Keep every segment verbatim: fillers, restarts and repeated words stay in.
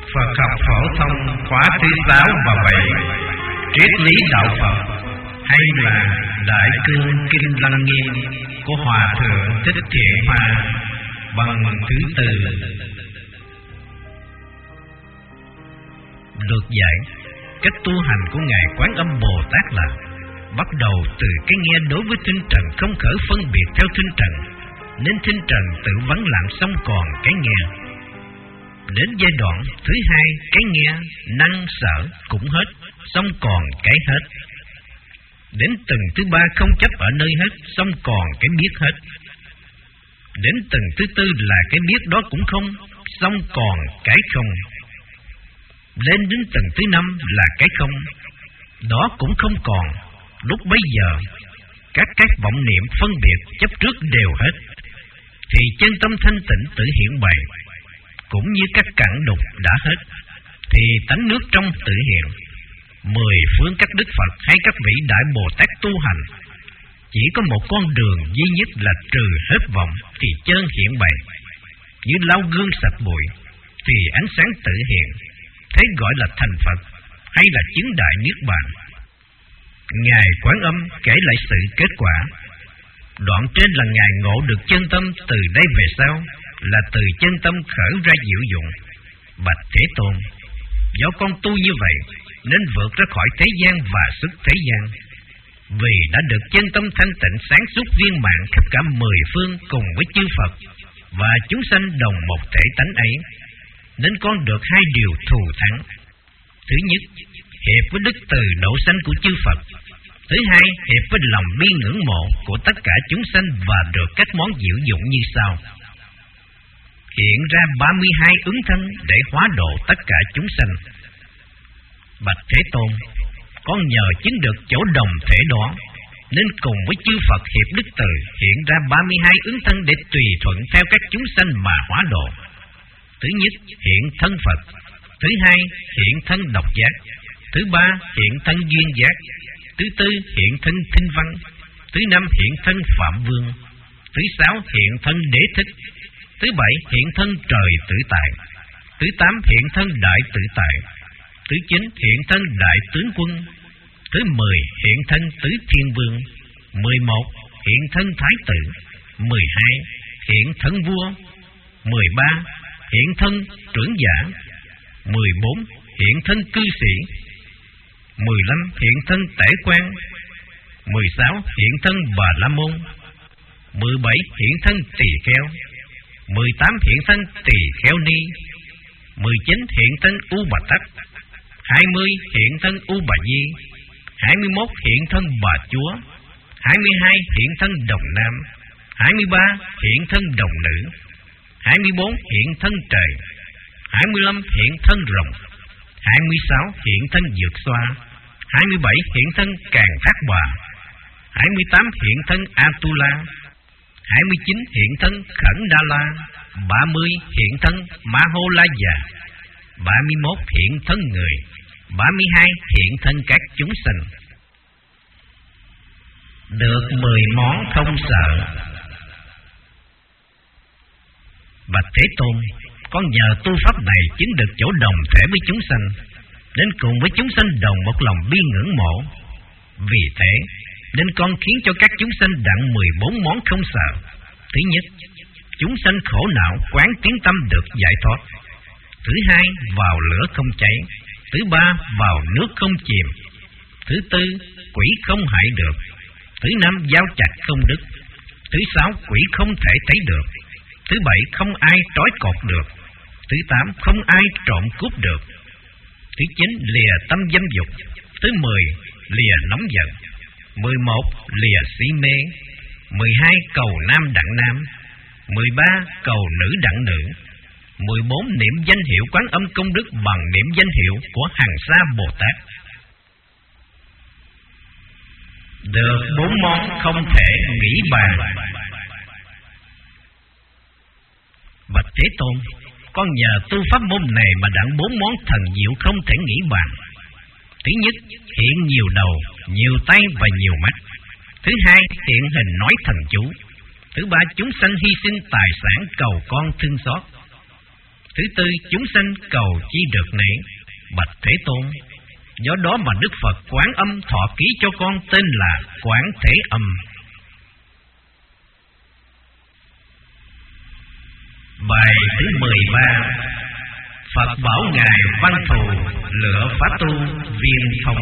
Phật học phổ thông khóa thứ sáu và bảy, triết lý đạo Phật, hay là Đại Cương Kinh Lăng Nghiêm của Hòa Thượng Thích Thiện Hoa, bằng thứ tư. Được dạy, cách tu hành của Ngài Quán Âm Bồ Tát là bắt đầu từ cái nghe đối với tinh trần không khởi phân biệt theo tinh trần, nên tinh trần tự vắng lặng xong còn cái nghe. Đến giai đoạn thứ hai, cái nghe năng sở cũng hết, xong còn cái hết. Đến tầng thứ ba không chấp ở nơi hết, xong còn cái biết hết. Đến tầng thứ tư là cái biết đó cũng không, xong còn cái không. Lên đến tầng thứ năm là cái không, đó cũng không còn. Lúc bấy giờ các cái vọng niệm phân biệt chấp trước đều hết, thì chân tâm thanh tịnh tự hiện bày, cũng như các cặn đục đã hết, thì tánh nước trong tự hiện. Mười phương các đức Phật hay các vị đại Bồ Tát tu hành chỉ có một con đường duy nhất là trừ hết vọng thì chân hiện bày, như lau gương sạch bụi thì ánh sáng tự hiện, thế gọi là thành Phật hay là chứng đại niết bàn. Ngài Quán Âm kể lại sự kết quả. Đoạn trên là Ngài ngộ được chân tâm, từ đây về sau là từ chân tâm khởi ra diệu dụng. Bạch Thế Tôn, do con tu như vậy nên vượt ra khỏi thế gian và xuất thế gian. Vì đã được chân tâm thanh tịnh sáng suốt viên mãn khắp cả mười phương cùng với chư Phật và chúng sanh đồng một thể tánh ấy, nên con được hai điều thù thắng. Thứ nhất, hiệp với đức từ độ sanh của chư Phật. Thứ hai, hiệp với lòng bi ngưỡng mộ của tất cả chúng sanh và được các món diệu dụng như sau. Hiện ra ba mươi hai ứng thân để hóa độ tất cả chúng sanh. Bạch Thế Tôn, con nhờ chứng được chỗ đồng thể đó, nên cùng với chư Phật hiệp đức từ hiện ra ba mươi hai ứng thân để tùy thuận theo các chúng sanh mà hóa độ. Thứ nhất, hiện thân Phật. Thứ hai, hiện thân độc giác. Thứ ba, hiện thân duyên giác. Thứ tư, hiện thân thinh văn. Thứ năm, hiện thân phạm vương. Thứ sáu, hiện thân đế thích. Thứ bảy, hiện thân trời tự tại. Thứ tám, hiện thân đại tự tại. Thứ chín, hiện thân đại tướng quân. Thứ mười, hiện thân tứ thiên vương. Mười một, hiện thân thái tử. Mười hai, hiện thân vua. Mười ba, hiện thân trưởng giả. Mười bốn, hiện thân cư sĩ. Mười lăm, hiện thân tể quan. Mười sáu, hiện thân bà la môn. Mười bảy, hiện thân tỳ kheo. Mười tám, hiện thân tỳ kheo ni. Mười chín, hiện thân u bà tắc. Hai mươi, hiện thân u bà di. Hai mươi mốt, hiện thân bà chúa. Hai mươi hai, hiện thân đồng nam. Hai mươi ba, hiện thân đồng nữ. Hai mươi bốn, hiện thân trời. Hai mươi lăm, hiện thân rồng. Hai mươi sáu, hiện thân dược xoa. Hai mươi bảy, hiện thân càng thác bà. Hai mươi tám, hiện thân Atula. Hai mươi chín, hiện thân Khẩn Đa La. Ba mươi, hiện thân Ma Hô La Già. Ba mươi mốt, hiện thân người. Ba mươi hai, hiện thân các chúng sanh. Được mười món không sợ. Bạch Thế Tôn, con nhờ tu pháp này chứng được chỗ đồng thể với chúng sanh, nên cùng với chúng sanh đồng một lòng bi ngưỡng mộ. Vì thế nên con khiến cho các chúng sanh đặng mười bốn món không sợ. Thứ nhất, chúng sanh khổ não quán tiếng tâm được giải thoát. Thứ hai, vào lửa không cháy. Thứ ba, vào nước không chìm. Thứ tư, quỷ không hại được. Thứ năm, dao chặt không đứt. Thứ sáu, quỷ không thể thấy được. Thứ bảy, không ai trói cột được. Thứ tám, không ai trộm cướp được. Thứ chín, lìa tâm dâm dục. Thứ mười, lìa nóng giận. Mười một, lìa si mê. Mười hai, cầu nam đặng nam. Mười ba, cầu nữ đặng nữ. Mười bốn, niệm danh hiệu Quán Âm công đức bằng niệm danh hiệu của Hằng Sa Bồ Tát. Được bốn món không thể nghĩ bàn. Bạch Thế Tôn, con nhờ tu pháp môn này mà đặng bốn món thần diệu không thể nghĩ bàn. Thứ nhất, hiện nhiều đầu, nhiều tay và nhiều mắt. Thứ hai, hiện hình nói thần chú. Thứ ba, chúng sanh hy sinh tài sản cầu con thương xót. Thứ tư, chúng sanh cầu chi được này, bạch Thế Tôn. Do đó mà Đức Phật Quán Âm thọ ký cho con tên là Quán Thế Âm. Bài thứ mười ba. Phật bảo Ngài Văn Thù lựa Pháp Tu viên thông.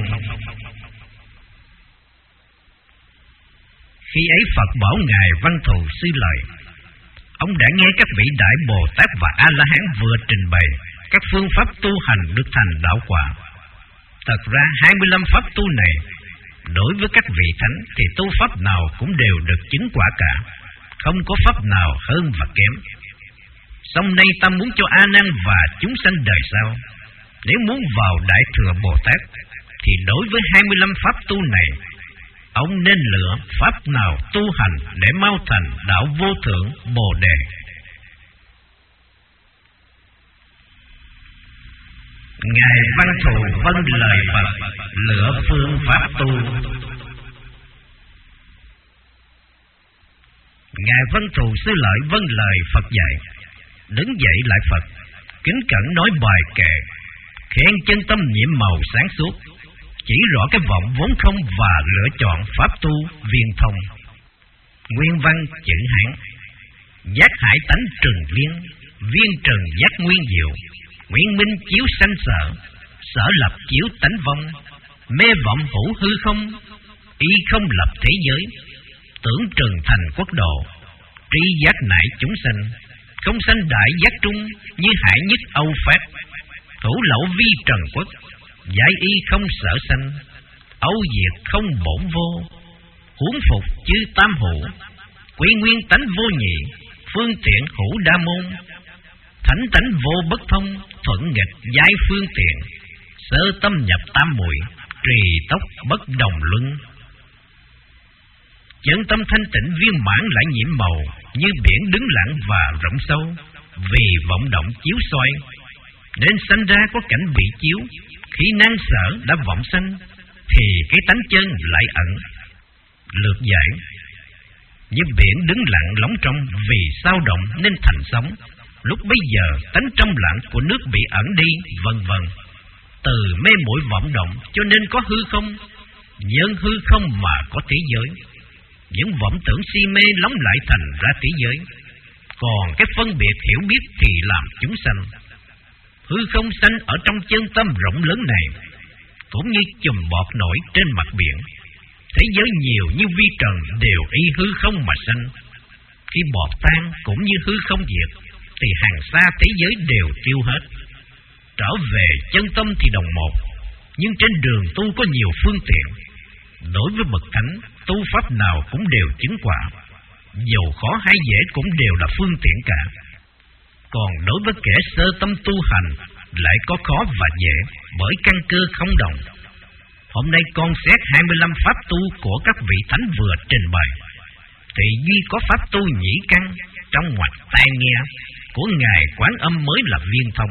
Khi ấy Phật bảo Ngài Văn Thù sư lời: ông đã nghe các vị Đại Bồ Tát và A-la-hán vừa trình bày các phương pháp tu hành được thành đạo quả. Thật ra hai mươi lăm pháp tu này, đối với các vị thánh thì tu pháp nào cũng đều được chứng quả cả, không có pháp nào hơn và kém. Song nay ta muốn cho A Nan và chúng sanh đời sau, nếu muốn vào Đại Thừa Bồ Tát, thì đối với hai mươi lăm pháp tu này, ông nên lựa pháp nào tu hành để mau thành đạo vô thượng Bồ Đề. Ngài Văn Thù vâng lời Phật lựa phương pháp tu. Ngài Văn Thù sư lợi vâng lời Phật dạy, đứng dậy lại Phật, kính cẩn nói bài kệ, khen chân tâm nhiệm màu sáng suốt, chỉ rõ cái vọng vốn không và lựa chọn pháp tu viên thông. Nguyên văn chữ Hán: giác hải tánh trừng viên, viên trừng giác nguyên diệu, nguyên minh chiếu sanh sở, sở lập chiếu tánh vong, mê vọng hữu hư không, y không lập thế giới, tưởng trừng thành quốc độ, tri giác nại chúng sanh, không sanh đại giác trung, như hải nhất Âu Phát, hữu lậu vi trần quốc, giải y không sở sanh, âu diệt không bổn vô, huống phục chư tam hữu, quy nguyên tánh vô nhị, phương tiện hữu đa môn, thánh tánh vô bất thông, thuận nghịch giai phương tiện, sơ tâm nhập tam muội, trì tốc bất đồng luân. Chân tâm thanh tịnh viên mãn lại nhiễm màu, như biển đứng lặng và rộng sâu, vì vọng động chiếu soi, nên sanh ra có cảnh bị chiếu. Khi nan sở đã vọng sanh, thì cái tánh chân lại ẩn. Lược giải: như biển đứng lặng lóng trong, vì sao động nên thành sóng. Lúc bấy giờ tánh trong lặng của nước bị ẩn đi, vân vân. Từ mê muội vọng động cho nên có hư không, nhân hư không mà có thế giới. Những vọng tưởng si mê lóng lại thành ra thế giới. Còn cái phân biệt hiểu biết thì làm chúng sanh. Hư không sanh ở trong chân tâm rộng lớn này, cũng như chùm bọt nổi trên mặt biển. Thế giới nhiều như vi trần đều y hư không mà sanh. Khi bọt tan cũng như hư không diệt, thì hàng xa thế giới đều tiêu hết. Trở về chân tâm thì đồng một, nhưng trên đường tu có nhiều phương tiện. Đối với bậc thánh, tu pháp nào cũng đều chứng quả, dầu khó hay dễ cũng đều là phương tiện cả. Còn đối với kẻ sơ tâm tu hành, lại có khó và dễ, bởi căn cơ không đồng. Hôm nay con xét hai mươi lăm pháp tu của các vị thánh vừa trình bày, thì duy có pháp tu nhĩ căn trong ngoặt tai nghe của Ngài Quán Âm mới là viên thông.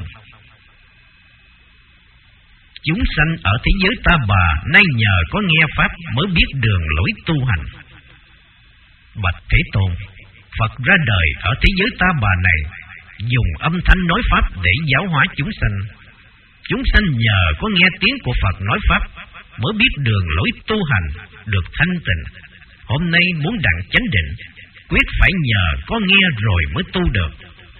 Chúng sanh ở thế giới ta bà nay nhờ có nghe pháp mới biết đường lối tu hành. Bạch Thế Tôn, Phật ra đời ở thế giới ta bà này, dùng âm thanh nói pháp để giáo hóa chúng sanh. Chúng sanh nhờ có nghe tiếng của Phật nói pháp mới biết đường lối tu hành, được thanh tịnh. Hôm nay muốn đặng chánh định, quyết phải nhờ có nghe rồi mới tu được.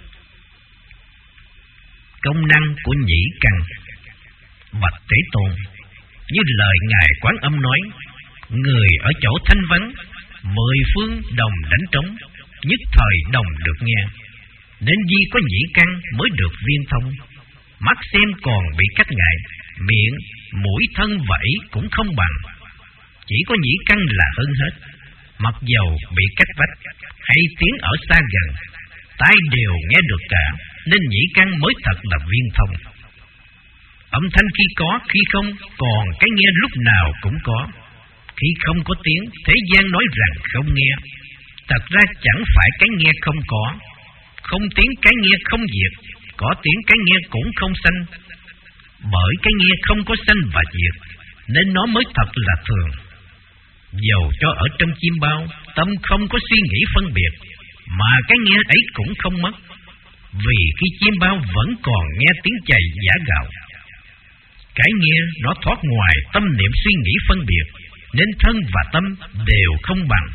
Công năng của nhĩ căn. Bạch Thế Tôn, như lời Ngài Quán Âm nói, người ở chỗ thanh vắng, mười phương đồng đánh trống, nhất thời đồng được nghe. Nên duy có nhĩ căn mới được viên thông. Mắt xem còn bị cách ngại, miệng, mũi, thân và ý cũng không bằng. Chỉ có nhĩ căn là hơn hết. Mặc dầu bị cách vách hay tiếng ở xa gần, tai đều nghe được cả, nên nhĩ căn mới thật là viên thông. Âm thanh khi có, khi không, còn cái nghe lúc nào cũng có. Khi không có tiếng, thế gian nói rằng không nghe. Thật ra chẳng phải cái nghe không có. Không tiếng cái nghe không diệt, có tiếng cái nghe cũng không sanh. Bởi cái nghe không có sanh và diệt, nên nó mới thật là thường. Dầu cho ở trong chim bao, tâm không có suy nghĩ phân biệt, mà cái nghe ấy cũng không mất. Vì khi chim bao vẫn còn nghe tiếng chày giã gạo, cái nghe nó thoát ngoài tâm niệm suy nghĩ phân biệt, nên thân và tâm đều không bằng.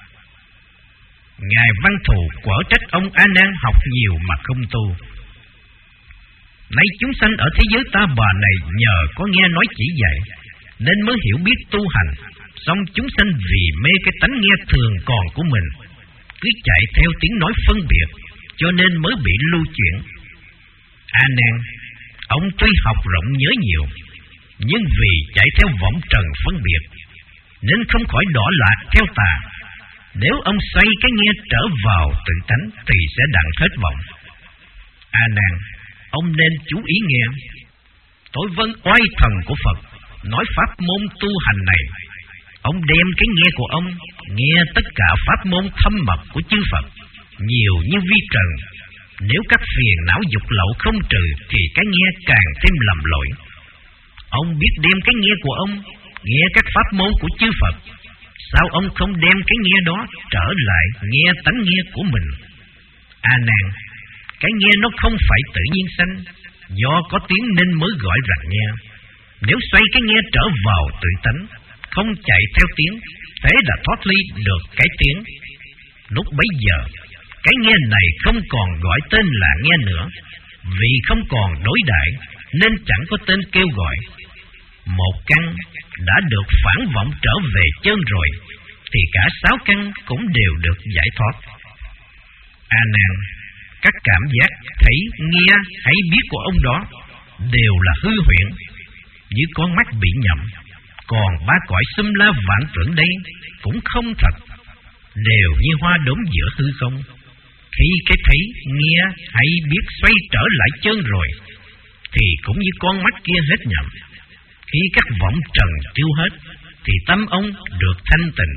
Ngài Văn Thù quở trách ông A Nan học nhiều mà không tu. Nay chúng sanh ở thế giới ta bà này nhờ có nghe nói chỉ dạy, nên mới hiểu biết tu hành. Song chúng sanh vì mê cái tánh nghe thường còn của mình, cứ chạy theo tiếng nói phân biệt, cho nên mới bị lưu chuyển. A Nan, ông tuy học rộng nhớ nhiều, nhưng vì chạy theo vọng trần phân biệt, nên không khỏi đọa lạc theo tà. Nếu ông xoay cái nghe trở vào tự tánh thì sẽ đặng hết vọng. A Nan, ông nên chú ý nghe. Tôi vâng oai thần của Phật nói pháp môn tu hành này. Ông đem cái nghe của ông nghe tất cả pháp môn thâm mật của chư Phật, nhiều như vi trần. Nếu các phiền não dục lậu không trừ thì cái nghe càng thêm lầm lỗi. Ông biết đem cái nghe của ông nghe các pháp môn của chư Phật, sao ông không đem cái nghe đó trở lại nghe tánh nghe của mình? A Nan, cái nghe nó không phải tự nhiên sanh, do có tiếng nên mới gọi rằng nghe. Nếu xoay cái nghe trở vào tự tánh, không chạy theo tiếng, thế là thoát ly được cái tiếng. Lúc bấy giờ, cái nghe này không còn gọi tên là nghe nữa, vì không còn đối đại nên chẳng có tên kêu gọi. Một căn đã được phản vọng trở về chân rồi, thì cả sáu căn cũng đều được giải thoát. A Nan, các cảm giác thấy, nghe hay biết của ông đó đều là hư huyễn, như con mắt bị nhầm. Còn ba cõi xum la vạn tưởng đây cũng không thật, đều như hoa đốm giữa hư không. Khi cái thấy, nghe hay biết xoay trở lại chân rồi, thì cũng như con mắt kia hết nhầm. Khi các vọng trần tiêu hết, thì tâm ông được thanh tịnh.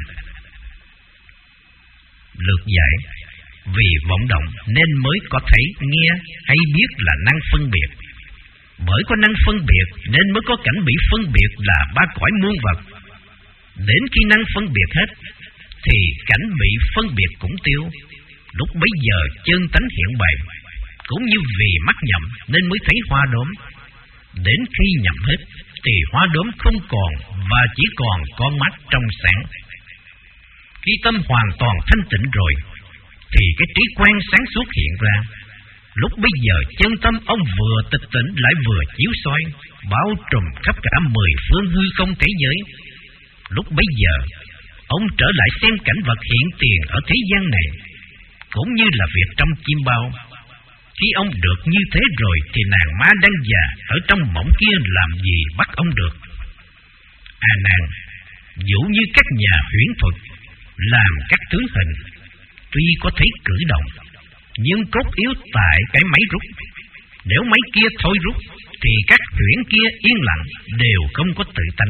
Lược dạy, vì vọng động nên mới có thấy, nghe hay biết là năng phân biệt. Bởi có năng phân biệt nên mới có cảnh bị phân biệt là ba cõi muôn vật. Đến khi năng phân biệt hết, thì cảnh bị phân biệt cũng tiêu. Lúc bấy giờ chân tánh hiện bày, cũng như vì mắt nhầm nên mới thấy hoa đốm. Đến khi nhầm hết, thì hoa đốm không còn, và chỉ còn con mắt trong sáng. Khi tâm hoàn toàn thanh tịnh rồi, thì cái trí quan sáng suốt hiện ra. Lúc bấy giờ chân tâm ông vừa tịch tỉnh lại vừa chiếu soi, bao trùm khắp cả mười phương hư không thế giới. Lúc bấy giờ ông trở lại xem cảnh vật hiện tiền ở thế gian này, cũng như là việc trong chim bao. Khi ông được như thế rồi, thì nàng ma đang già ở trong mộng kia làm gì bắt ông được? A Nan, dụ như các nhà huyễn thuật làm các thứ hình, tuy có thấy cử động, nhưng cốt yếu tại cái máy rút. Nếu máy kia thôi rút, thì các huyễn kia yên lặng, đều không có tự tánh.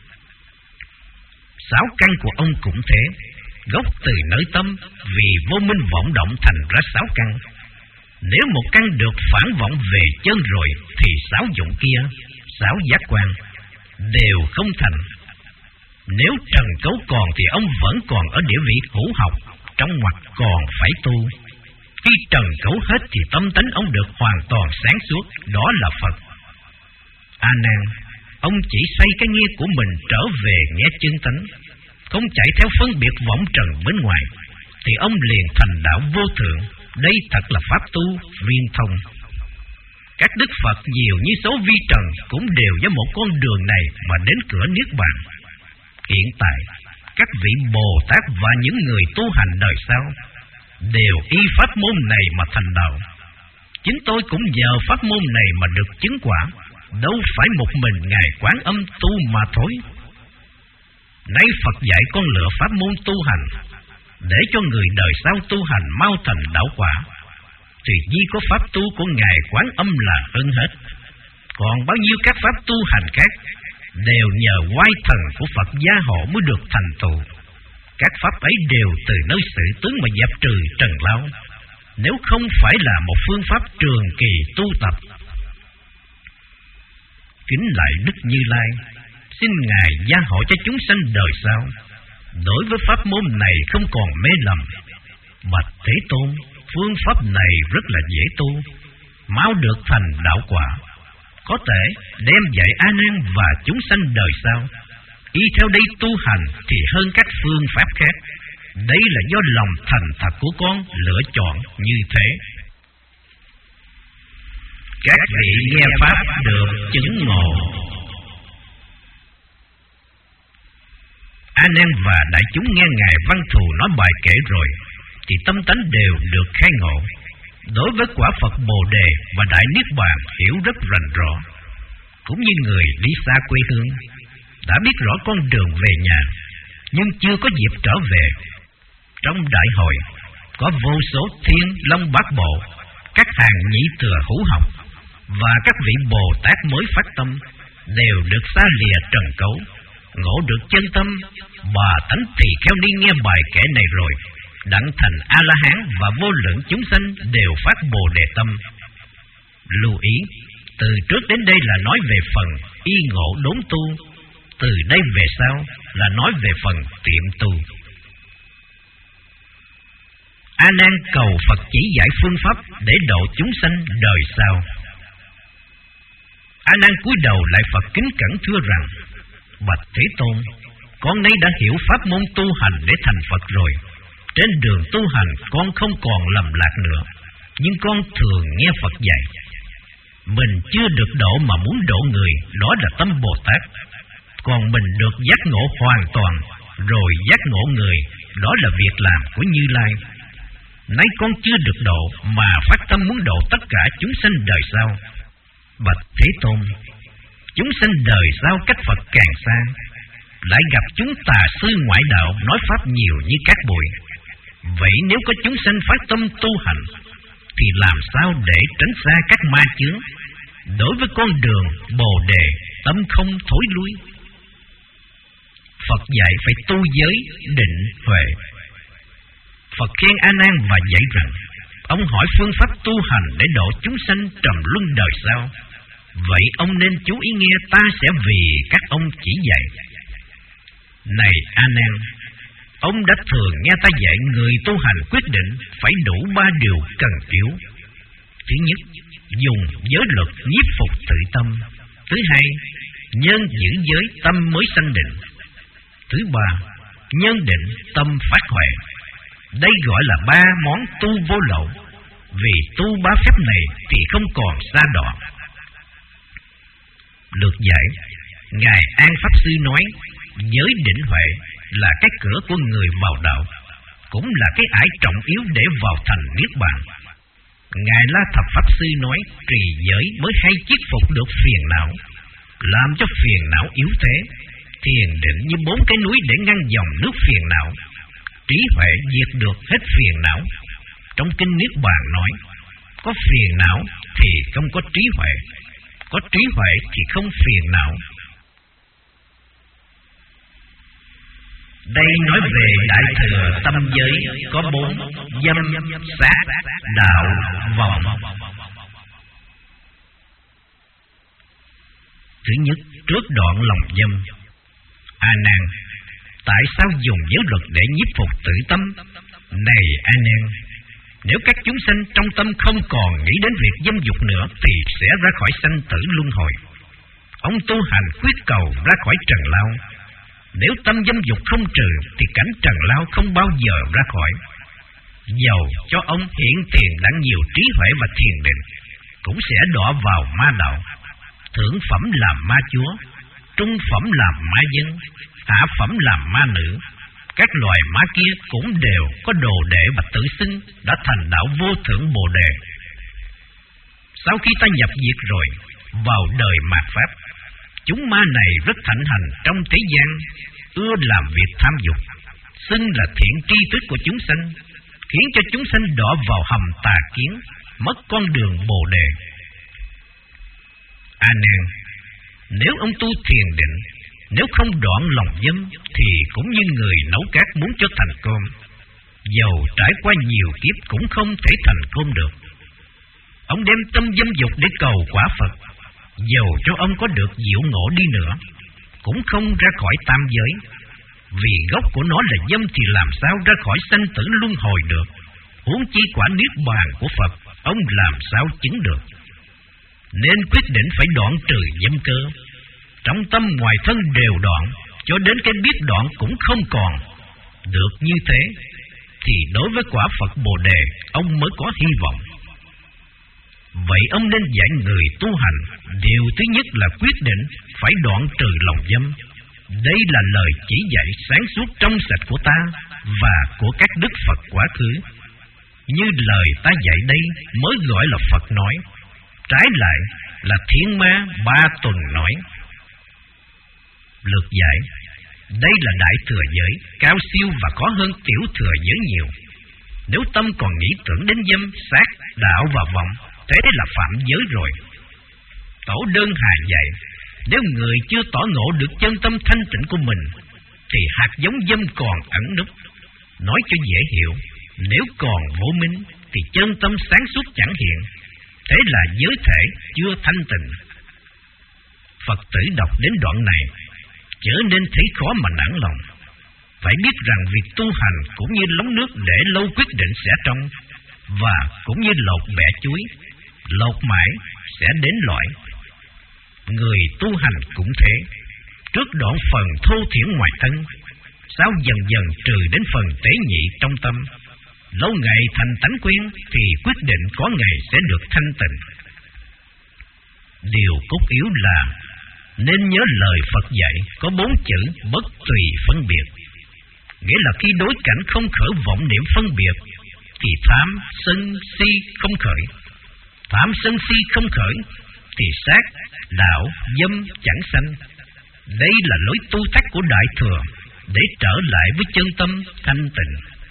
Sáu căn của ông cũng thế, gốc từ nơi tâm, vì vô minh vọng động thành ra sáu căn. Nếu một căn được phản vọng về chân rồi, thì sáu dụng kia, sáu giác quan, đều không thành. Nếu trần cấu còn thì ông vẫn còn ở địa vị hữu học, trong ngoặc còn phải tu. Khi trần cấu hết thì tâm tánh ông được hoàn toàn sáng suốt, đó là Phật. A Nan, ông chỉ xây cái nghe của mình trở về nghe chân tánh, không chạy theo phân biệt vọng trần bên ngoài, thì ông liền thành đạo vô thượng. Đây thật là pháp tu viên thông. Các đức Phật nhiều như số vi trần cũng đều do một con đường này mà đến cửa niết bàn. Hiện tại, các vị Bồ Tát và những người tu hành đời sau đều y pháp môn này mà thành đạo. Chính tôi cũng nhờ pháp môn này mà được chứng quả, đâu phải một mình Ngài Quán Âm tu mà thôi. Nay Phật dạy con lựa pháp môn tu hành, để cho người đời sau tu hành mau thành đạo quả, thì duy có pháp tu của Ngài Quán Âm là hơn hết. Còn bao nhiêu các pháp tu hành khác đều nhờ oai thần của Phật gia hộ mới được thành tựu. Các pháp ấy đều từ nơi sự tướng mà dẹp trừ trần lao, nếu không phải là một phương pháp trường kỳ tu tập. Kính lại Đức Như Lai, xin Ngài gia hộ cho chúng sanh đời sau đối với pháp môn này không còn mê lầm. Bạch Thế Tôn, Phương pháp này rất là dễ tu, mau được thành đạo quả, có thể đem dạy A Nan và chúng sanh đời sau. Y theo đây tu hành thì hơn các phương pháp khác. Đây là do lòng thành thật của con lựa chọn như thế. Các vị nghe pháp được chứng ngộ. A Nan và đại chúng nghe ngài Văn Thù nói bài kể rồi thì tâm tánh đều được khai ngộ. Đối với quả Phật Bồ Đề và Đại Niết Bàn hiểu rất rành rõ, cũng như người đi xa quê hương đã biết rõ con đường về nhà nhưng chưa có dịp trở về. Trong đại hội có vô số thiên long bát bộ, các hàng nhị thừa hữu học và các vị Bồ Tát mới phát tâm đều được xa lìa trần cấu, ngộ được chân tâm. Bà Thánh Tỳ Kheo Ni nghe bài kể này rồi đặng thành A La Hán và vô lượng chúng sanh đều phát Bồ Đề tâm. Lưu ý, từ trước đến đây là nói về phần y ngộ đốn tu, từ đây về sau là nói về phần tiệm tu. A Nan cầu Phật chỉ dạy phương pháp để độ chúng sanh đời sau. A Nan cúi đầu lại Phật kính cẩn thưa rằng: Bạch Thế Tôn, con nay đã hiểu pháp môn tu hành để thành Phật rồi. Trên đường tu hành con không còn lầm lạc nữa, nhưng con thường nghe Phật dạy. Mình chưa được độ mà muốn độ người, đó là tâm Bồ Tát. Còn mình được giác ngộ hoàn toàn, rồi giác ngộ người, đó là việc làm của Như Lai. Nay con chưa được độ mà phát tâm muốn độ tất cả chúng sanh đời sau. Bạch Thế Tôn, chúng sanh đời sau cách Phật càng xa, lại gặp chúng tà sư ngoại đạo nói pháp nhiều như cát bụi. Vậy nếu có chúng sanh phát tâm tu hành thì làm sao để tránh xa các ma chướng? Đối với con đường Bồ Đề, tâm không thối lui. Phật dạy phải tu giới, định, huệ. Phật khen A Nan và dạy rằng: ông hỏi phương pháp tu hành để độ chúng sanh trầm luân đời sau. Vậy ông nên chú ý nghe, ta sẽ vì các ông chỉ dạy. Này A Nan, ông đã thường nghe ta dạy người tu hành quyết định phải đủ ba điều cần yếu. Thứ nhất, dùng giới luật nhiếp phục tự tâm. Thứ hai, nhân giữ giới tâm mới sanh định. Thứ ba, nhân định tâm phát huệ. Đây gọi là ba món tu vô lậu. Vì tu ba phép này thì không còn xa đọa. Lược giải, Ngài An Pháp Sư nói giới định huệ là cái cửa của người vào đạo, cũng là cái ải trọng yếu để vào thành Niết Bàn. Ngài La Thập Pháp Sư nói trì giới mới hay chiết phục được phiền não, làm cho phiền não yếu thế. Thiền định như bốn cái núi để ngăn dòng nước phiền não. Trí huệ diệt được hết phiền não. Trong kinh Niết Bàn nói, có phiền não thì không có trí huệ, có trí huệ thì không phiền não. Đây nói về đại thừa tâm giới có bốn: dâm, sát, đạo, vọng. Thứ nhất, trước đoạn lòng dâm. A Nan, tại sao dùng giới luật để nhiếp phục tự tâm? Này A Nan, nếu các chúng sanh trong tâm không còn nghĩ đến việc dâm dục nữa thì sẽ ra khỏi sanh tử luân hồi. Ông tu hành quyết cầu ra khỏi trần lao. Nếu tâm dâm dục không trừ thì cảnh trần lao không bao giờ ra khỏi. Dầu cho ông hiện tiền đặng nhiều trí huệ và thiền định, cũng sẽ đọa vào ma đạo. Thượng phẩm làm ma chúa, trung phẩm làm ma dân, hạ phẩm làm ma nữ. Các loài ma kia cũng đều có đồ đệ và tự xưng đã thành đạo vô thượng Bồ Đề. Sau khi ta nhập diệt rồi, vào đời mạt pháp, chúng ma này rất thịnh hành trong thế gian, ưa làm việc tham dục, xưng là thiện tri thức của chúng sanh, khiến cho chúng sanh đọa vào hầm tà kiến, mất con đường Bồ Đề. A Nan, nếu ông tu thiền định, nếu không đoạn lòng dâm thì cũng như người nấu cát muốn cho thành cơm, dầu trải qua nhiều kiếp cũng không thể thành cơm được. Ông đem tâm dâm dục để cầu quả Phật, dầu cho ông có được diệu ngộ đi nữa, cũng không ra khỏi tam giới. Vì gốc của nó là dâm thì làm sao ra khỏi sanh tử luân hồi được. huống chi quả niết bàn của Phật, ông làm sao chứng được. Nên quyết định phải đoạn trừ dâm cơ, trong tâm ngoài thân đều đoạn, cho đến cái biết đoạn cũng không còn. Được như thế, thì đối với quả Phật Bồ Đề, ông mới có hy vọng. Vậy ông nên dạy người tu hành, điều thứ nhất là quyết định phải đoạn trừ lòng dâm. Đây là lời chỉ dạy sáng suốt trong sạch của ta và của các đức Phật quá khứ. Như lời ta dạy đây mới gọi là Phật nói, trái lại là Thiên Ma Ba Tuần nói. Lược giải: đây là đại thừa giới, cao siêu và có hơn tiểu thừa giới nhiều. Nếu tâm còn nghĩ tưởng đến dâm, sát, đạo và vọng, thế là phạm giới rồi. Tổ Đơn Hà dạy, nếu người chưa tỏ ngộ được chân tâm thanh tịnh của mình, thì hạt giống dâm còn ẩn núp. Nói cho dễ hiểu, nếu còn vô minh, thì chân tâm sáng suốt chẳng hiện. Thế là giới thể chưa thanh tịnh. Phật tử đọc đến đoạn này, chớ nên thấy khó mà nản lòng. Phải biết rằng việc tu hành cũng như lóng nước để lâu quyết định sẽ trong, và cũng như lột bẻ chuối, lột mãi sẽ đến lõi. Người tu hành cũng thế, trước đoạn phần thô thiển ngoài thân, sau dần dần trừ đến phần tế nhị trong tâm. Lâu ngày thành tánh quen thì quyết định có ngày sẽ được thanh tịnh. Điều cốt yếu là nên nhớ lời Phật dạy có bốn chữ bất tùy phân biệt. Nghĩa là khi đối cảnh không khởi vọng niệm phân biệt, thì tham, sân, si không khởi. Tham, sân, si không khởi, thì sát, đạo, dâm chẳng sanh. Đây là lối tu thách của Đại Thừa để trở lại với chân tâm thanh tịnh.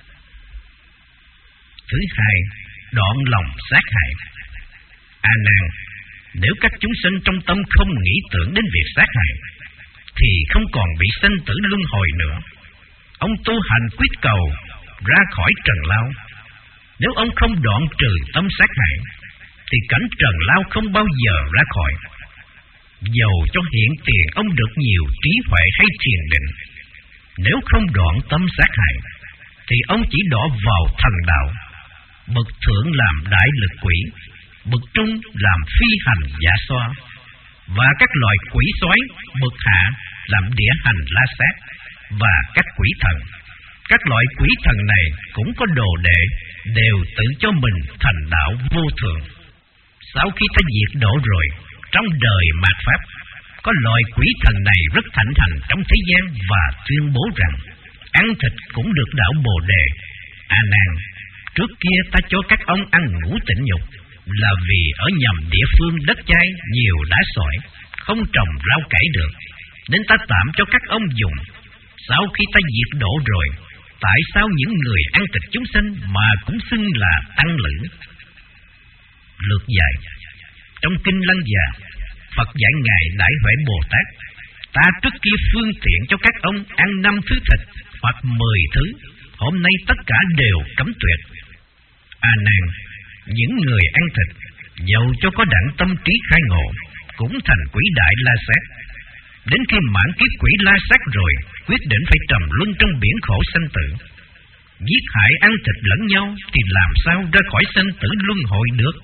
Thứ hai, đoạn lòng sát hại. A Nan, nếu các chúng sinh trong tâm không nghĩ tưởng đến việc sát hại, thì không còn bị sanh tử luân hồi nữa. Ông tu hành quyết cầu ra khỏi trần lao. Nếu ông không đoạn trừ tâm sát hại, thì cảnh trần lao không bao giờ ra khỏi. Dầu cho hiện tiền ông được nhiều trí huệ hay thiền định, nếu không đoạn tâm sát hại, thì ông chỉ đọa vào thần đạo. Bậc thượng làm đại lực quỷ, bậc trung làm phi hành giả xoa, và các loài quỷ soái bậc hạ làm địa hành la sát, và các quỷ thần. Các loại quỷ thần này cũng có đồ đệ, đều tự cho mình thành đạo vô thượng. Sau khi ta diệt độ rồi, trong đời mạt pháp, có loài quỷ thần này rất thịnh hành trong thế gian và tuyên bố rằng ăn thịt cũng được đạo Bồ Đề. A Nan, trước kia ta cho các ông ăn ngũ tịnh nhục là vì ở nhầm địa phương đất chai nhiều đá sỏi, không trồng rau cải được, nên ta tạm cho các ông dùng. Sau khi ta diệt độ rồi, tại sao những người ăn thịt chúng sinh mà cũng xưng là tăng lữ? Lược dạy: trong kinh Lăng Già, Phật dạy ngài Đại Huệ Bồ Tát, ta trước kia phương tiện cho các ông ăn năm thứ thịt hoặc mười thứ, hôm nay tất cả đều cấm tuyệt. A Nan, những người ăn thịt, dầu cho có đẳng tâm trí khai ngộ, cũng thành quỷ đại la sát. Đến khi mãn kiếp quỷ la sát rồi, quyết định phải trầm luân trong biển khổ sanh tử. Giết hại ăn thịt lẫn nhau thì làm sao ra khỏi sanh tử luân hồi được?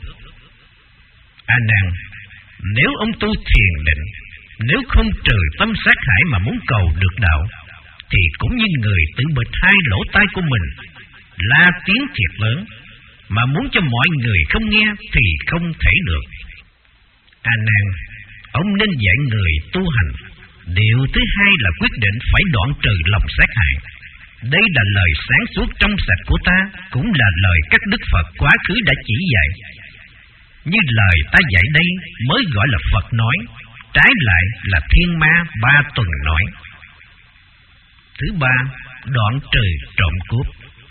A Nan, nếu ông tu thiền định, nếu không trừ tâm sát hại mà muốn cầu được đạo, thì cũng như người tự bịt hai lỗ tai của mình, la tiếng thiệt lớn, mà muốn cho mọi người không nghe thì không thể được. A Nan, ông nên dạy người tu hành. Điều thứ hai là quyết định phải đoạn trừ lòng sát hại. Đây là lời sáng suốt trong sạch của ta, cũng là lời các đức Phật quá khứ đã chỉ dạy. Như lời ta dạy đây mới gọi là Phật nói, trái lại là Thiên Ma Ba Tuần nói. Thứ ba, đoạn trừ trộm cướp.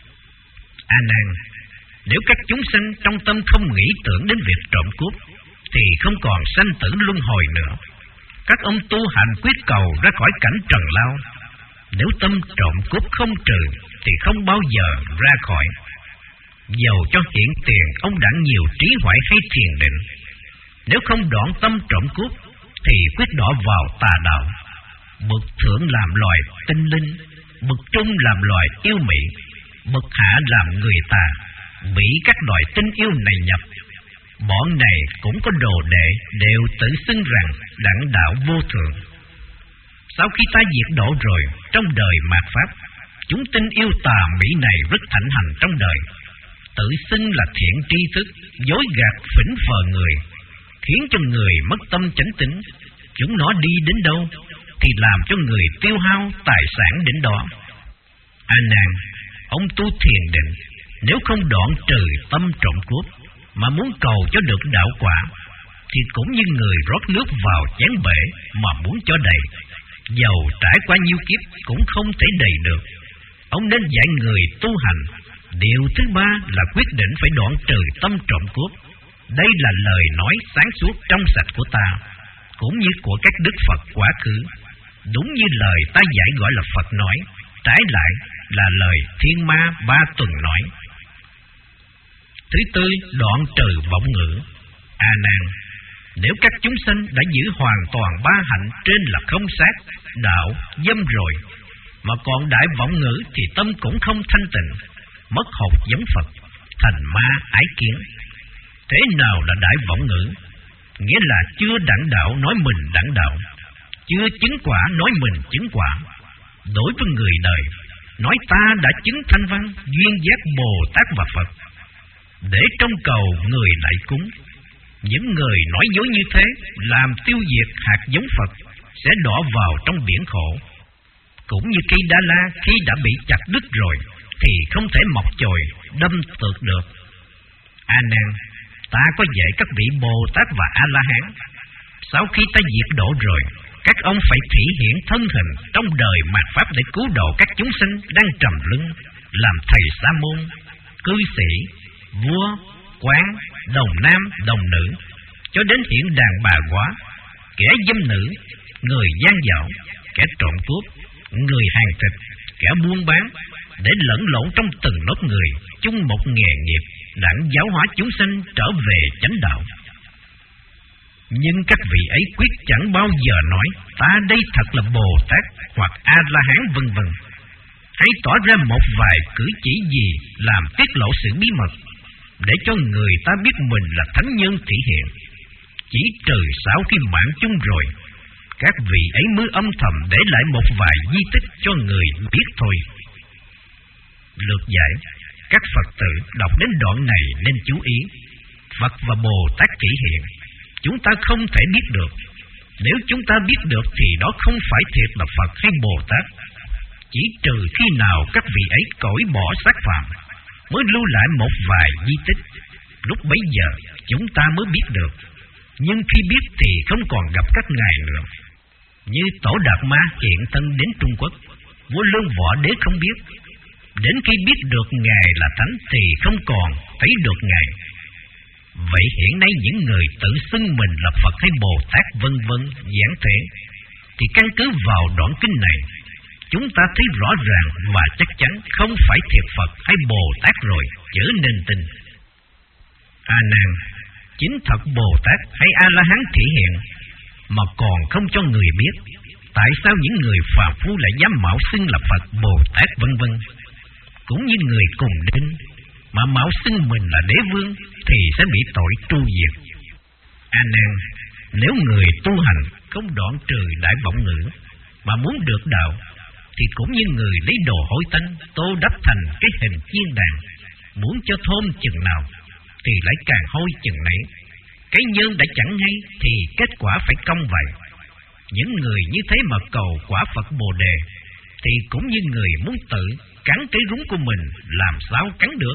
A Nan, nếu các chúng sinh trong tâm không nghĩ tưởng đến việc trộm cướp, thì không còn sanh tử luân hồi nữa. Các ông tu hành quyết cầu ra khỏi cảnh trần lao. Nếu tâm trộm cướp không trừ, thì không bao giờ ra khỏi. Dầu cho hiện tiền ông đã nhiều trí huệ hay thiền định, nếu không đoạn tâm trộm cướp, thì quyết đọa vào tà đạo. Bậc thượng làm loài tinh linh, bậc trung làm loài yêu mị, bậc hạ làm người tà, bị các loài tinh yêu này nhập. Bọn này cũng có đồ đệ, đều tự xưng rằng đặng đạo vô thượng. Sau khi ta diệt độ rồi, trong đời mạt pháp, chúng tinh yêu tà mỹ này rất thịnh hành trong đời, tự xưng là thiện tri thức, dối gạt phỉnh phờ người, khiến cho người mất tâm chánh tín. Chúng nó đi đến đâu thì làm cho người tiêu hao tài sản đến đó. A Nan, ông tu thiền định, nếu không đoạn trừ tâm trộm cướp mà muốn cầu cho được đạo quả, thì cũng như người rót nước vào chén bể mà muốn cho đầy, dầu trải qua nhiêu kiếp cũng không thể đầy được. Ông nên dạy người tu hành. Điều thứ ba là quyết định phải đoạn trừ tâm trộm cướp. Đây là lời nói sáng suốt trong sạch của ta, cũng như của các đức Phật quá khứ. Đúng như lời ta dạy gọi là Phật nói, trái lại là lời Thiên Ma Ba Tuần nói. Thứ tư, đoạn trừ vọng ngữ. A Nan, nếu các chúng sanh đã giữ hoàn toàn ba hạnh trên là không sát, đạo, dâm rồi, mà còn đại vọng ngữ thì tâm cũng không thanh tịnh, mất hồn giống Phật, thành ma ái kiến. Thế nào là đại vọng ngữ? Nghĩa là chưa đẳng đạo nói mình đẳng đạo, chưa chứng quả nói mình chứng quả. Đối với người đời, nói ta đã chứng thanh văn, duyên giác Bồ Tát và Phật, để trong cầu người lại cúng. Những người nói dối như thế làm tiêu diệt hạt giống Phật, sẽ đọa vào trong biển khổ. Cũng như cây đa la khi đã bị chặt đứt rồi thì không thể mọc chồi đâm tược được. A Nan, ta có dạy các vị Bồ Tát và A La Hán, sau khi ta diệt độ rồi, các ông phải thể hiện thân hình trong đời mạt pháp để cứu độ các chúng sinh đang trầm luân, làm thầy sa môn, cư sĩ, vua, quan, đồng nam, đồng nữ, cho đến hiện đàn bà quá, kẻ dâm nữ, người gian dảo, kẻ trộm cướp, người hàng thịt, kẻ buôn bán, để lẫn lộn trong từng lớp người, chung một nghề nghiệp, đặng giáo hóa chúng sinh trở về chánh đạo. Nhưng các vị ấy quyết chẳng bao giờ nói ta đây thật là Bồ Tát hoặc A La Hán vân vân, hãy tỏ ra một vài cử chỉ gì làm tiết lộ sự bí mật, để cho người ta biết mình là thánh nhân thị hiện. Chỉ trừ sau khi mạng chung rồi, các vị ấy mới âm thầm để lại một vài di tích cho người biết thôi. Lược giải, các Phật tử đọc đến đoạn này nên chú ý. Phật và Bồ Tát thị hiện, chúng ta không thể biết được. Nếu chúng ta biết được thì đó không phải thiệt là Phật hay Bồ Tát. Chỉ trừ khi nào các vị ấy cõi bỏ xác phàm, mới lưu lại một vài di tích, lúc bấy giờ chúng ta mới biết được. Nhưng khi biết thì không còn gặp các ngài nữa. Như Tổ Đạt Ma hiện thân đến Trung Quốc, vua Lương Võ Đế không biết. Đến khi biết được ngài là thánh thì không còn thấy được ngài. Vậy hiện nay những người tự xưng mình là Phật hay Bồ Tát vân vân giảng thế, thì căn cứ vào đoạn kinh này, chúng ta thấy rõ ràng và chắc chắn không phải thiệt Phật hay Bồ Tát rồi, chớ nên tin. A Nan, chính thật Bồ Tát hay A La Hán thể hiện mà còn không cho người biết, tại sao những người phàm phu lại dám mạo xưng là Phật Bồ Tát vân vân? Cũng như người cùng đinh mà mạo xưng mình là đế vương thì sẽ bị tội tru diệt. A Nan, nếu người tu hành không đoạn trừ đại vọng ngữ mà muốn được đạo, thì cũng như người lấy đồ hôi tanh tô đắp thành cái hình chiên đàn, muốn cho thơm chừng nào thì lại càng hôi chừng nấy. Cái nhân đã chẳng ngay thì kết quả phải cong vậy. Những người như thế mà cầu quả Phật Bồ Đề thì cũng như người muốn tự cắn cái rúng của mình, làm sao cắn được.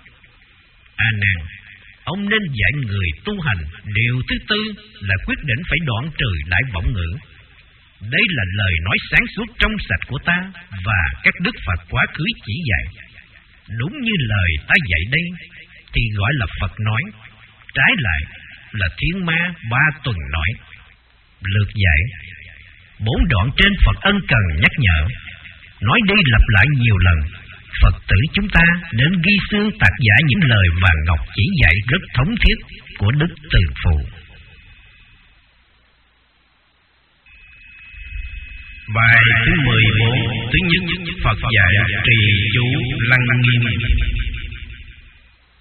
A Nan, ông nên dạy người tu hành điều thứ tư là quyết định phải đoạn trừ đại vọng ngữ. Đây là lời nói sáng suốt trong sạch của ta và các đức Phật quá khứ chỉ dạy. Đúng như lời ta dạy đây thì gọi là Phật nói, trái lại là Thiên Ma Ba Tuần nói. Lược dạy, bốn đoạn trên Phật ân cần nhắc nhở, nói đi lặp lại nhiều lần. Phật tử chúng ta nên ghi xương tạc giả những lời vàng ngọc chỉ dạy rất thống thiết của Đức Từ Phụ. Bài thứ mười bốn. Thứ nhất, Phật dạy trì chú lăng nghiêm.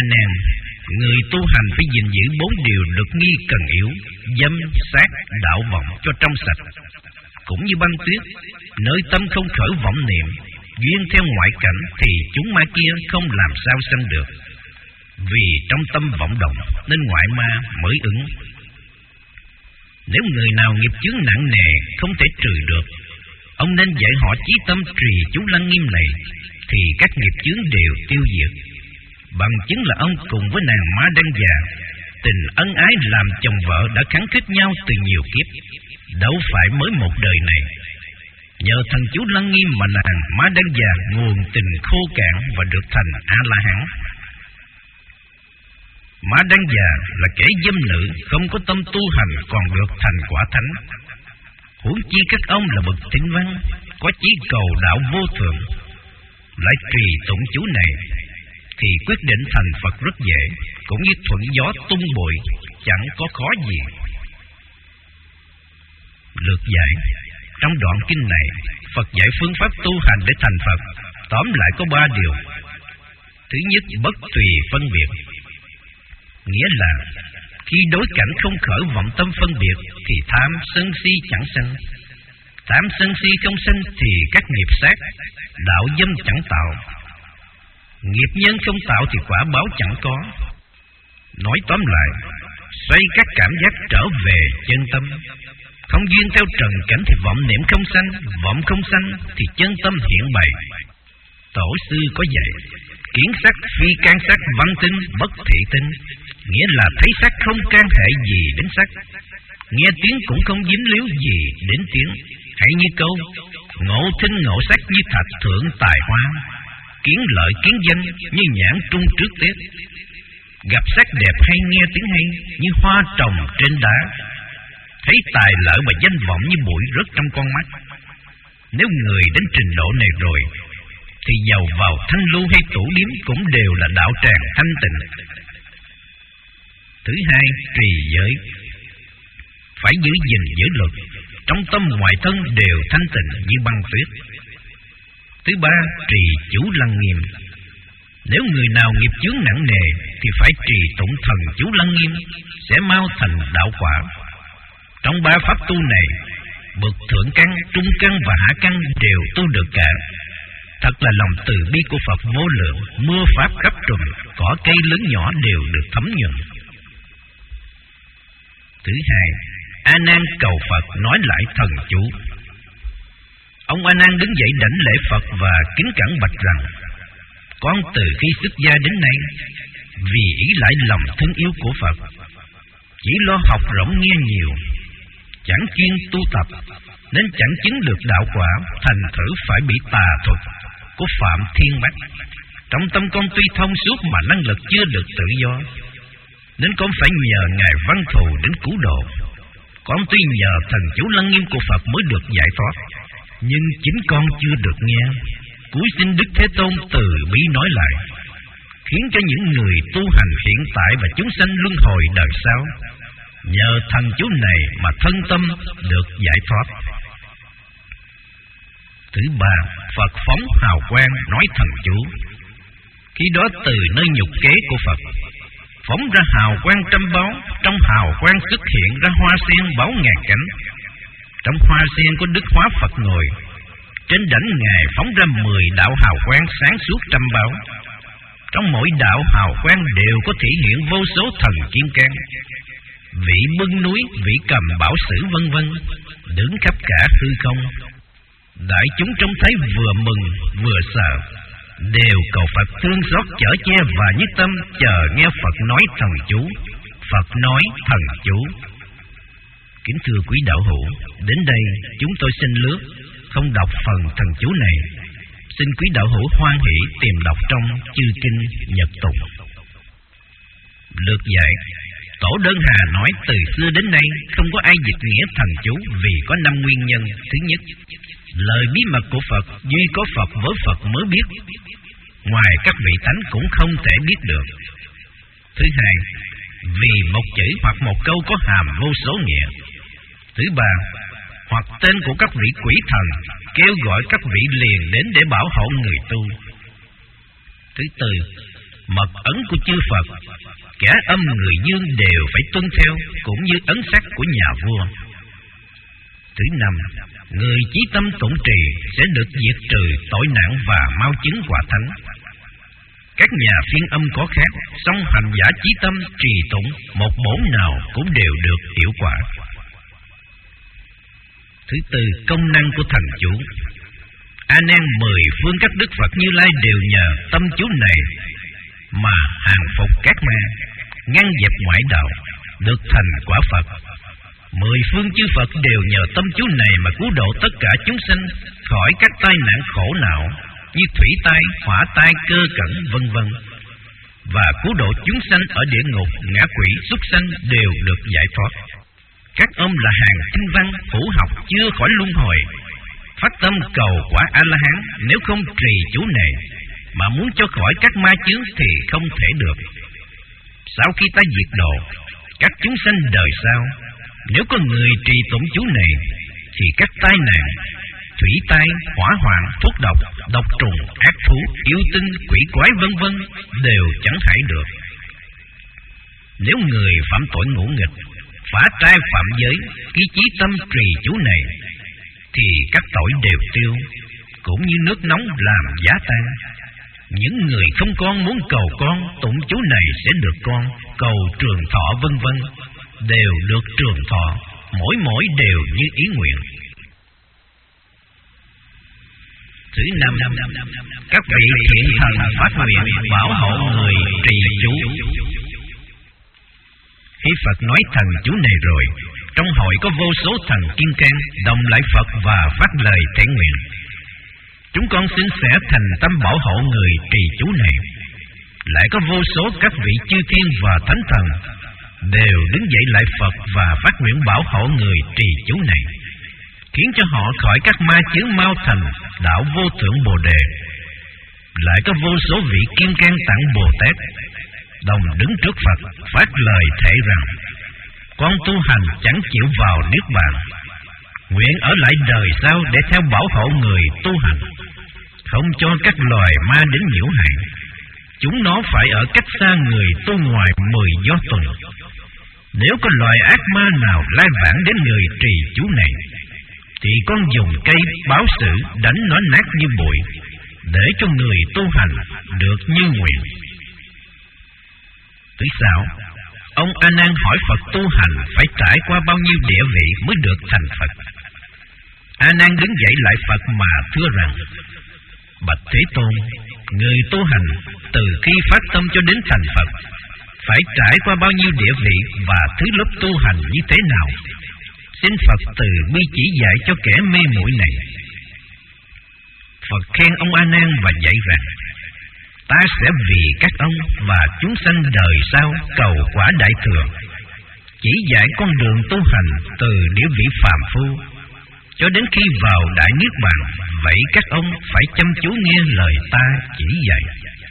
Nan, người tu hành phải gìn giữ bốn điều được nghi cần yếu: dâm, sát, đạo vọng cho trong sạch. Cũng như băng tuyết, nơi tâm không khởi vọng niệm, duyên theo ngoại cảnh thì chúng ma kia không làm sao sanh được. Vì trong tâm vọng động nên ngoại ma mới ứng. Nếu người nào nghiệp chướng nặng nề không thể trừ được, ông nên dạy họ chí tâm trì chú Lăng Nghiêm này, thì các nghiệp chướng đều tiêu diệt. Bằng chứng là ông cùng với nàng Ma Đăng già, tình ân ái làm chồng vợ đã khắng khích nhau từ nhiều kiếp, đâu phải mới một đời này. Nhờ thần chú Lăng Nghiêm mà nàng Ma Đăng già nguồn tình khô cạn và được thành A-la-hán. Ma Đăng già là kẻ dâm nữ, không có tâm tu hành còn được thành quả thánh. Huống chi các ông là bậc tinh văn, có chí cầu đạo vô thượng, lại trì tụng chú này, thì quyết định thành Phật rất dễ, cũng như thuận gió tung bụi, chẳng có khó gì. Lược giải. Trong đoạn kinh này, Phật dạy phương pháp tu hành để thành Phật, tóm lại có ba điều. Thứ nhất, bất tùy phân biệt, nghĩa là khi đối cảnh không khởi vọng tâm phân biệt thì tham sân si chẳng sanh. Tham sân si không sanh thì các nghiệp sát, đạo dâm chẳng tạo. Nghiệp nhân không tạo thì quả báo chẳng có. Nói tóm lại, xoay các cảm giác trở về chân tâm. Không duyên theo trần cảnh thì vọng niệm không sanh, vọng không sanh thì chân tâm hiện bày. Tổ sư có dạy, kiến sắc phi can sắc, văn tinh bất thị tinh, nghĩa là thấy sắc không can hệ gì đến sắc, nghe tiếng cũng không dính líu gì đến tiếng. Hãy như câu ngộ thinh ngộ sắc như thạch thượng tài hoa, kiến lợi kiến danh như nhãn trung trước tiết. Gặp sắc đẹp hay nghe tiếng hay như hoa trồng trên đá, thấy tài lợi và danh vọng như bụi rớt trong con mắt. Nếu người đến trình độ này rồi thì giàu vào thanh lưu hay tủ điếm cũng đều là đạo tràng thanh tịnh. Thứ hai, trì giới, phải giữ gìn giới luật, trong tâm ngoài thân đều thanh tịnh như băng tuyết. Thứ ba, trì chú Lăng Nghiêm, nếu người nào nghiệp chướng nặng nề thì phải trì tụng thần chú Lăng Nghiêm, sẽ mau thành đạo quả. Trong ba pháp tu này, bậc thượng căn, trung căn và hạ căn đều tu được cả. Thật là lòng từ bi của Phật vô lượng, mưa pháp khắp trùm, cỏ cây lớn nhỏ đều được thấm nhuận. Thứ hai, A Nan cầu Phật nói lại thần chú. Ông A Nan đứng dậy đảnh lễ Phật và kính cẩn bạch rằng: con từ khi xuất gia đến nay, vì ý lại lòng thương yêu của Phật, chỉ lo học rộng nghe nhiều, chẳng chuyên tu tập, nên chẳng chứng được đạo quả, thành thử phải bị tà thuật của Phạm Thiên bắt. Trong tâm con tuy thông suốt mà năng lực chưa được tự do, nên con phải nhờ Ngài Văn Thù đến cứu độ. Con tuy nhờ thần chú Lăng Nghiêm của Phật mới được giải thoát, nhưng chính con chưa được nghe. Cúi xin Đức Thế Tôn từ bi nói lại, khiến cho những người tu hành hiện tại và chúng sanh luân hồi đời sau, nhờ thần chú này mà thân tâm được giải thoát. Thứ ba, Phật phóng hào quang nói thần chú. Khi đó từ nơi nhục kế của Phật phóng ra hào quang trăm báo, trong hào quang xuất hiện ra hoa sen báo ngàn cánh. Trong hoa sen có Đức Hóa Phật ngồi, trên đảnh Ngài phóng ra mười đạo hào quang sáng suốt trăm báo. Trong mỗi đạo hào quang đều có thể hiện vô số thần kim cang, vị bưng núi, vị cầm bảo sử vân vân, đứng khắp cả hư không. Đại chúng trông thấy vừa mừng vừa sợ, đều cầu Phật thương xót chở che và nhất tâm chờ nghe Phật nói thần chú. Phật nói thần chú. Kính thưa quý đạo hữu, đến đây chúng tôi xin lướt, không đọc phần thần chú này. Xin quý đạo hữu hoan hỷ tìm đọc trong chư kinh Nhật Tụng. Lược dạy. Tổ Đơn Hà nói từ xưa đến nay không có ai dịch nghĩa thần chú vì có năm nguyên nhân. Thứ nhất, lời bí mật của Phật duy có Phật với Phật mới biết, ngoài các vị thánh cũng không thể biết được. Thứ hai, vì một chữ hoặc một câu có hàm vô số nghĩa. Thứ ba, hoặc tên của các vị quỷ thần kêu gọi các vị liền đến để bảo hộ người tu. Thứ tư, Mật ấn của chư Phật, kẻ âm người dương đều phải tuân theo, cũng như ấn sắc của nhà vua. Thứ năm, người chí tâm tụng trì sẽ được diệt trừ tội nạn và mau chứng quả thánh. Các nhà phiên âm có khác, song hành giả chí tâm trì tụng một bổn nào cũng đều được hiệu quả. Thứ tư, công năng của thần chú. A Nan mười phương các đức Phật Như Lai đều nhờ tâm chú này mà hàng phục các ma, ngăn dẹp ngoại đạo, được thành quả Phật. Mười phương chư Phật đều nhờ tâm chú này mà cứu độ tất cả chúng sanh khỏi các tai nạn khổ não như thủy tai, hỏa tai, cơ cẩn, vân vân, và cứu độ chúng sanh ở địa ngục, ngã quỷ, súc sanh đều được giải thoát. Các ông là hàng tinh văn hữu học chưa khỏi luân hồi, phát tâm cầu quả A-la-hán. Nếu không trì chú này mà muốn cho khỏi các ma chướng thì không thể được. Sau khi ta diệt độ các chúng sanh đời sau, nếu có người trì tụng chú này thì các tai nạn thủy tai, hỏa hoạn, thuốc độc, độc trùng, ác thú, yêu tinh, quỷ quái vân vân đều chẳng hại được. Nếu người phạm tội ngũ nghịch, phá trai phạm giới, khi chí tâm trì chú này thì các tội đều tiêu, cũng như nước nóng làm giá tan. Những người không con muốn cầu con, tụng chú này sẽ được con, cầu trường thọ vân vân đều được trường thọ, mỗi mỗi đều như ý nguyện. Thứ năm, các vị thiện thần phát nguyện bảo hộ người trì chú. Khi Phật nói thần chú này rồi, trong hội có vô số thần kim cang đồng lại Phật và phát lời thể nguyện: chúng con xin sẽ thành tâm bảo hộ người trì chú này. Lại có vô số các vị chư thiên và thánh thần đều đứng dậy lại Phật và phát nguyện bảo hộ người trì chú này, khiến cho họ khỏi các ma chướng mau thành đạo vô thượng Bồ Đề. Lại có vô số vị kim cang tạng Bồ Tát đồng đứng trước Phật phát lời thể rằng: con tu hành chẳng chịu vào niết bàn, nguyện ở lại đời sau để theo bảo hộ người tu hành, không cho các loài ma đến nhiễu hại. Chúng nó phải ở cách xa người tu ngoài mười do tuần. Nếu có loài ác ma nào lai vãng đến người trì chú này, thì con dùng cây báo sử đánh nó nát như bụi, để cho người tu hành được như nguyện. Thứ sáu, ông A Nan hỏi Phật tu hành phải trải qua bao nhiêu địa vị mới được thành Phật. A Nan đứng dậy lại Phật mà thưa rằng: bạch Thế Tôn, người tu hành từ khi phát tâm cho đến thành Phật phải trải qua bao nhiêu địa vị và thứ lớp tu hành như thế nào? Xin Phật từ bi chỉ dạy cho kẻ mê muội này. Phật khen ông A Nan và dạy rằng: ta sẽ vì các ông và chúng sanh đời sau cầu quả đại thừa, chỉ dạy con đường tu hành từ địa vị phàm phu cho đến khi vào đại niết bàn. Vậy các ông phải chăm chú nghe lời ta chỉ dạy.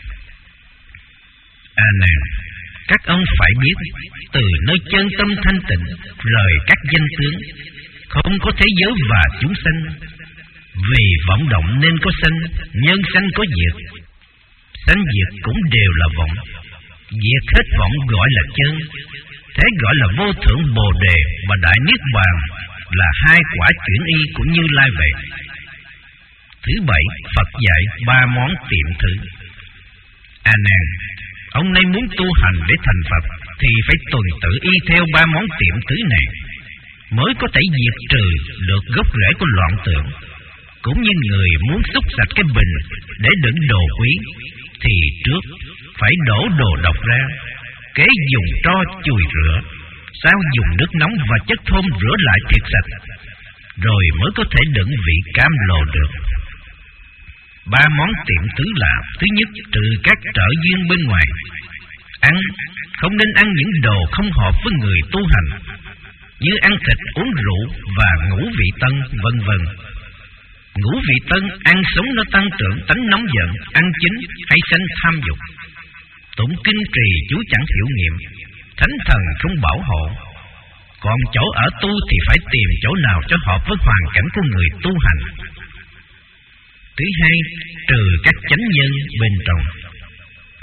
A Nan, các ông phải biết, từ nơi chân tâm thanh tịnh rời các danh tướng, không có thế giới và chúng sanh. Vì vọng động nên có sanh, nhân sanh có diệt. Sanh diệt cũng đều là vọng, diệt hết vọng gọi là chân. Thế gọi là vô thượng Bồ Đề và đại niết bàn là hai quả chuyển y của Như Lai vậy. Thứ bảy, Phật dạy ba món tiệm thử. A Nan, ông nay muốn tu hành để thành Phật thì phải tuần tự y theo ba món tiệm thứ này, mới có thể diệt trừ được gốc rễ của loạn tưởng. Cũng như người muốn xúc sạch cái bình để đựng đồ quý, thì trước phải đổ đồ độc ra, kế dùng tro chùi rửa, sau dùng nước nóng và chất thơm rửa lại thiệt sạch, rồi mới có thể đựng vị cam lồ được. Ba món tiệm thứ là: thứ nhất, trừ các trợ duyên bên ngoài. Ăn không nên ăn những đồ không hợp với người tu hành, như ăn thịt, uống rượu và ngũ vị tân vân vân. Ngũ vị tân ăn sống nó tăng trưởng tánh nóng giận, ăn chín hay sanh tham dục. Tụng kinh trì chú chẳng hiệu nghiệm, thánh thần không bảo hộ. Còn chỗ ở tu thì phải tìm chỗ nào cho hợp với hoàn cảnh của người tu hành. Thứ hai, trừ các chánh nhân bên trong.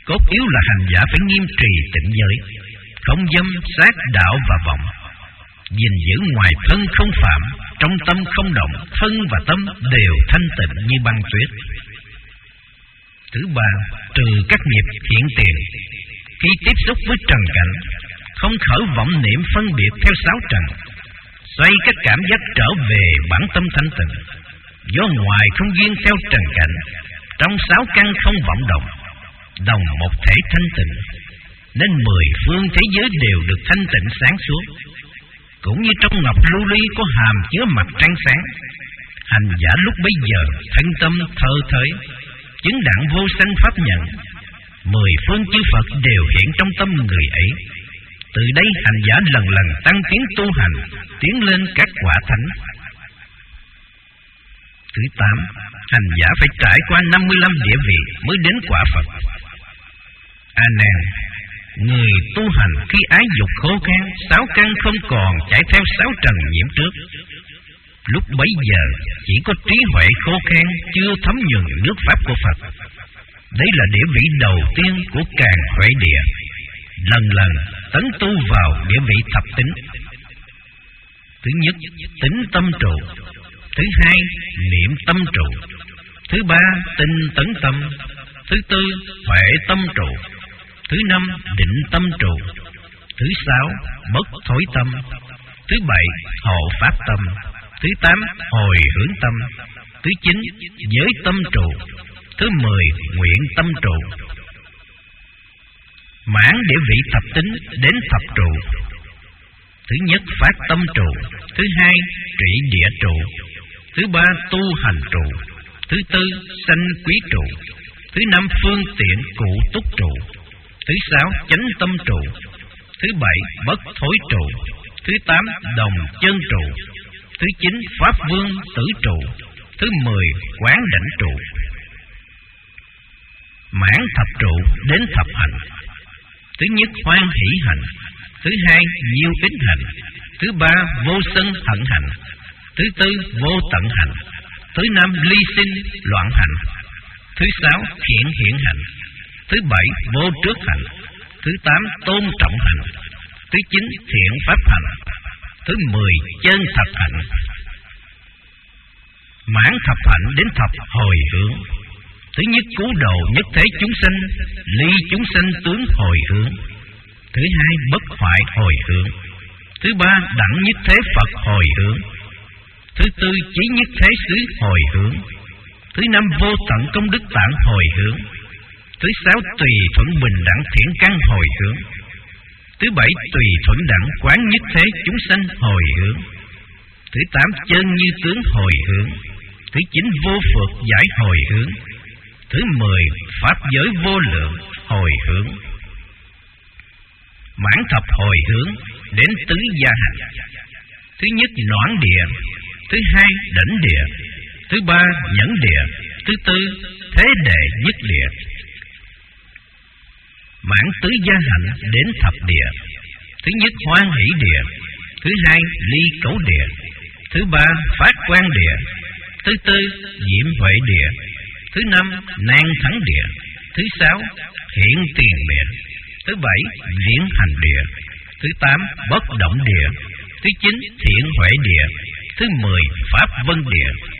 Cốt yếu là hành giả phải nghiêm trì tịnh giới, không dâm, sát, đạo và vọng, gìn giữ ngoài thân không phạm, trong tâm không động, thân và tâm đều thanh tịnh như băng tuyết. Thứ ba, trừ các nghiệp hiện tiền. Khi tiếp xúc với trần cảnh, không khởi vọng niệm phân biệt theo sáu trần, xoay các cảm giác trở về bản tâm thanh tịnh. Do ngoài không duyên theo trần cảnh, trong sáu căn không vọng động, đồng một thể thanh tịnh, nên mười phương thế giới đều được thanh tịnh sáng suốt. Cũng như trong ngọc lưu ly có hàm chứa mặt trăng sáng, hành giả lúc bấy giờ thân tâm thơ thới, chứng đẳng vô sanh pháp nhận, mười phương chư Phật đều hiện trong tâm người ấy. Từ đây hành giả lần lần tăng tiến tu hành, tiến lên các quả thánh. Thứ tám, hành giả phải trải qua năm mươi lăm địa vị mới đến quả Phật. A Nan, người tu hành khi ái dục khô khan, sáu căn không còn chạy theo sáu trần nhiễm trước, lúc bấy giờ chỉ có trí huệ khô khan, chưa thấm nhuần nước pháp của Phật. Đấy là địa vị đầu tiên của càn huệ địa, lần lần tấn tu vào địa vị thập tính. Thứ nhất, tính tâm trụ. Thứ hai, niệm tâm trụ. Thứ ba, tinh tấn tâm. Thứ tư, huệ tâm trụ. Thứ năm, định tâm trụ. Thứ sáu, bất thối tâm. Thứ bảy, hộ pháp tâm. Thứ tám, hồi hướng tâm. Thứ chín, giới tâm trụ. Thứ mười, nguyện tâm trụ. Mãn địa vị thập tính đến thập trụ. Thứ nhất, phát tâm trụ. Thứ hai, trị địa trụ. Thứ ba, tu hành trụ. Thứ tư, sanh quý trụ. Thứ năm, phương tiện cụ túc trụ. Thứ sáu, chánh tâm trụ. Thứ bảy, bất thối trụ. Thứ tám, đồng chân trụ. Thứ chín, pháp vương tử trụ. Thứ mười, quán đảnh trụ. Mãn thập trụ đến thập hành. Thứ nhất, hoan hỷ hành. Thứ hai, nhiêu ích hành. Thứ ba, vô sân hận hành. Thứ tư, vô tận hành. Thứ năm, ly sinh loạn hành. Thứ sáu, hiện hiện hành. Thứ bảy, vô trước hành. Thứ tám, tôn trọng hành. Thứ chín, thiện pháp hành. Thứ mười, chân thật hạnh. Mãn thập hạnh đến thập hồi hướng. Thứ nhất, cứu độ nhất thế chúng sanh, ly chúng sanh tướng hồi hướng. Thứ hai, bất hoại hồi hướng. Thứ ba, đẳng nhất thế Phật hồi hướng. Thứ tư, chí nhất thế xứ hồi hướng. Thứ năm, vô tận công đức tạng hồi hướng. Thứ sáu, tùy thuận bình đẳng thiện căn hồi hướng. Thứ bảy, tùy thuận đẳng quán nhất thế chúng sanh hồi hướng. Thứ tám, chân như tướng hồi hướng. Thứ chín, vô phượt giải hồi hướng. Thứ mười, pháp giới vô lượng hồi hướng. Mãn thập hồi hướng đến tứ gia hành. Thứ nhất, noãn địa. Thứ hai, đảnh địa. Thứ ba, nhẫn địa. Thứ tư, thế đệ nhất địa. Mãn tứ gia hạnh đến thập địa. Thứ nhất, hoan hỷ địa. Thứ hai, ly cấu địa. Thứ ba, phát quan địa. Thứ tư, diễm huệ địa. Thứ năm, nan thắng địa. Thứ sáu, hiện tiền địa. Thứ bảy, viễn hành địa. Thứ tám, bất động địa. Thứ chín, thiện huệ địa. Thứ mười, pháp vân địa.